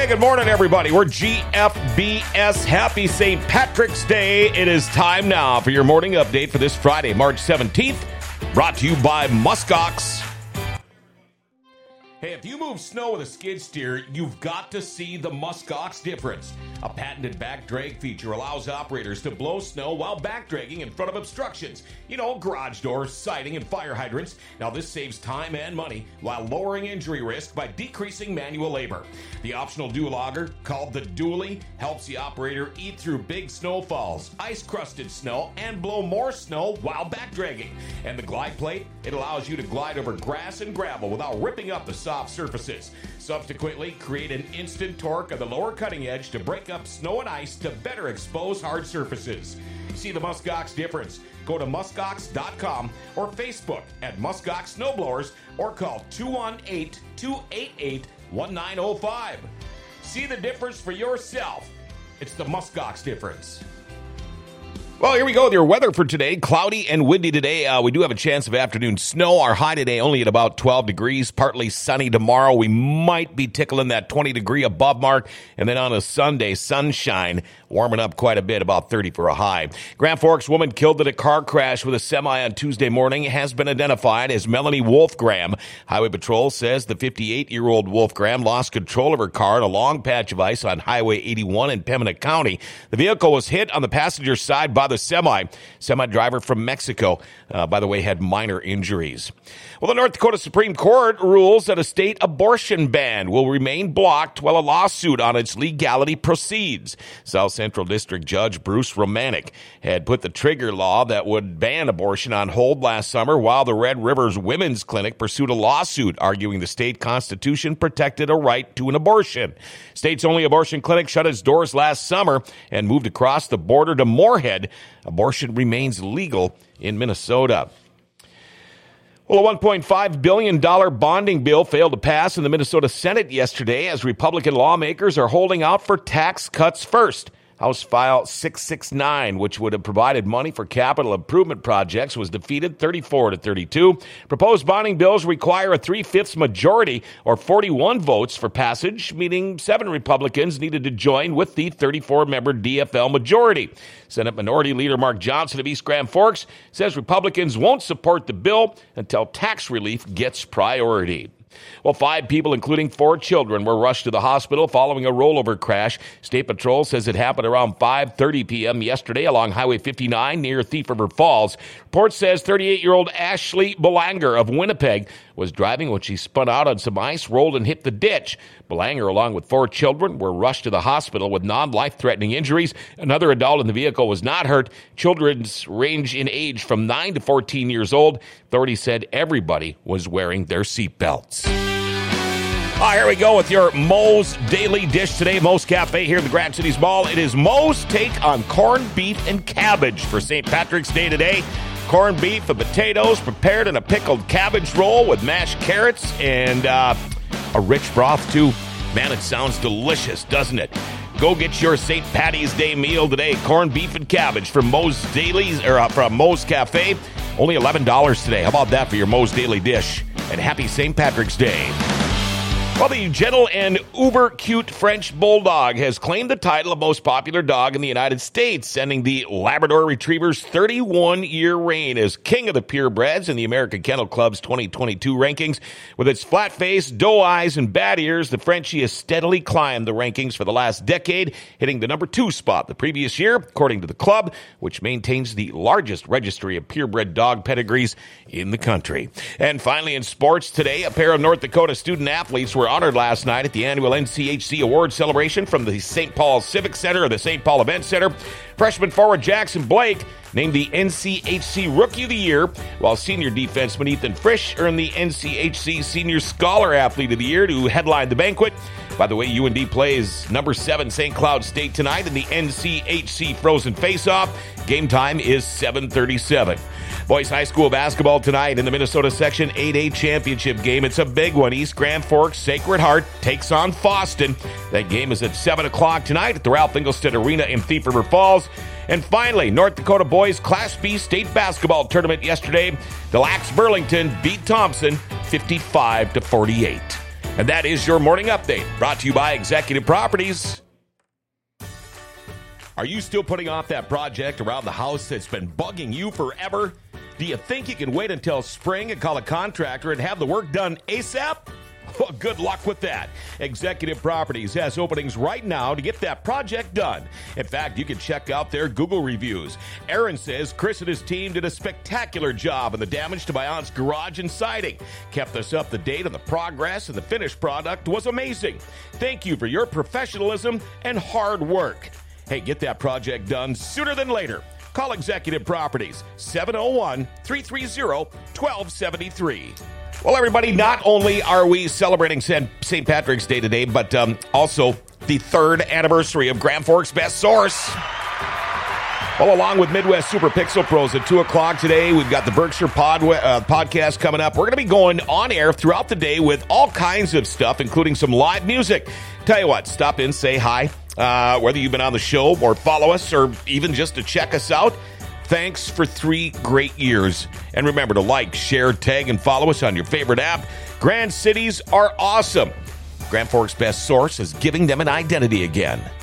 Hey, good morning, everybody. We're GFBS. Happy St. Patrick's Day. It is time now for your morning update for this Friday, March 17th, brought to you by Muskox. Hey, if you move snow with a skid steer, you've got to see the Muskox difference. A patented back drag feature allows operators to blow snow while back dragging in front of obstructions. You know, garage doors, siding, and fire hydrants. Now, this saves time and money while lowering injury risk by decreasing manual labor. The optional dual auger, called the dually, helps the operator eat through big snowfalls, ice-crusted snow, and blow more snow while back dragging. And the glide plate, it allows you to glide over grass and gravel without ripping up the soft surfaces. Subsequently, create an instant torque of the lower cutting edge to break up snow and ice to better expose hard surfaces. See the Muskox difference. Go to muskox.com or Facebook at Muskox Snowblowers or call 218-288-1905. See the difference for yourself. It's the Muskox difference. Well, here we go with your weather for today. Cloudy and windy today. We do have a chance of afternoon snow. Our high today only at about 12 degrees. Partly sunny tomorrow. We might be tickling that 20-degree above mark. And then on a Sunday, sunshine, warming up quite a bit, about 30 for a high. Grand Forks woman killed in a car crash with a semi on Tuesday morning has been identified as Melanie Wolfgram. Highway Patrol says the 58-year-old Wolfgram lost control of her car in a long patch of ice on Highway 81 in Pembina County. The vehicle was hit on the passenger side by the semi driver from Mexico, by the way, had minor injuries. Well, the North Dakota Supreme Court rules that a state abortion ban will remain blocked while a lawsuit on its legality proceeds. South Central District Judge Bruce Romanek had put the trigger law that would ban abortion on hold last summer while the Red Rivers Women's Clinic pursued a lawsuit arguing the state constitution protected a right to an abortion. State's only abortion clinic shut its doors last summer and moved across the border to Moorhead. Abortion remains legal in Minnesota. Well, a $1.5 billion bonding bill failed to pass in the Minnesota Senate yesterday as Republican lawmakers are holding out for tax cuts first. House File 669, which would have provided money for capital improvement projects, was defeated 34-32. Proposed bonding bills require a 3/5 majority or 41 votes for passage, meaning 7 Republicans needed to join with the 34-member DFL majority. Senate Minority Leader Mark Johnson of East Grand Forks says Republicans won't support the bill until tax relief gets priority. Well, 5 people, including 4 children, were rushed to the hospital following a rollover crash. State Patrol says it happened around 5:30 p.m. yesterday along Highway 59 near Thief River Falls. Report says 38-year-old Ashley Belanger of Winnipeg was driving when she spun out on some ice, rolled, and hit the ditch. Belanger, along with 4 children, were rushed to the hospital with non-life-threatening injuries. Another adult in the vehicle was not hurt. Children's range in age from 9 to 14 years old. Authorities said everybody was wearing their seatbelts. Here we go with your Moe's Daily Dish today. Moe's Cafe here at the Grand Cities Mall. It is Moe's take on corned beef and cabbage for St. Patrick's Day today. Corned beef and potatoes prepared in a pickled cabbage roll with mashed carrots and a rich broth too. Man, it sounds delicious, doesn't it? Go get your St. Patty's Day meal today. Corned beef and cabbage from Moe's Dailies or from Moe's Cafe. Only $11 today. How about that for your Moe's Daily Dish? And happy St. Patrick's Day. Well, the gentle and uber-cute French Bulldog has claimed the title of most popular dog in the United States, ending the Labrador Retriever's 31-year reign as king of the purebreds in the American Kennel Club's 2022 rankings. With its flat face, doe eyes, and bad ears, the Frenchie has steadily climbed the rankings for the last decade, hitting the number 2 spot the previous year, according to the club, which maintains the largest registry of purebred dog pedigrees in the country. And finally, in sports today, a pair of North Dakota student-athletes were honored last night at the annual NCHC Award celebration from the St. Paul Civic Center or the St. Paul Event Center. Freshman forward Jackson Blake named the NCHC Rookie of the Year, while senior defenseman Ethan Frisch earned the NCHC Senior Scholar Athlete of the Year to headline the banquet. By the way, UND plays number 7 St. Cloud State tonight in the NCHC Frozen Face-Off. Game time is 7:37. Boys High School basketball tonight in the Minnesota Section 8A championship game. It's a big one. East Grand Forks Sacred Heart takes on Fosston. That game is at 7 o'clock tonight at the Ralph Engelstad Arena in Thief River Falls. And finally, North Dakota boys Class B state basketball tournament yesterday. Deluxe Burlington beat Thompson 55-48. And that is your morning update, brought to you by Executive Properties. Are you still putting off that project around the house that's been bugging you forever? Do you think you can wait until spring and call a contractor and have the work done ASAP? Well, good luck with that. Executive Properties has openings right now to get that project done. In fact, you can check out their Google reviews. Aaron says Chris and his team did a spectacular job on the damage to my aunt's garage and siding. Kept us up to date on the progress, and the finished product was amazing. Thank you for your professionalism and hard work. Hey, get that project done sooner than later. Call Executive Properties, 701-330-1273. Well, everybody, not only are we celebrating St. Patrick's Day today, but also the 3rd anniversary of Grand Forks Best Source. Well, along with Midwest Super Pixel Pros at 2 o'clock today, we've got the Berkshire podcast coming up. We're going to be going on air throughout the day with all kinds of stuff, including some live music. Tell you what, stop in, say hi. Whether you've been on the show or follow us or even just to check us out, thanks for 3 great years. And remember to like, share, tag, and follow us on your favorite app. Grand cities are awesome. Grand Forks Best Source is giving them an identity again.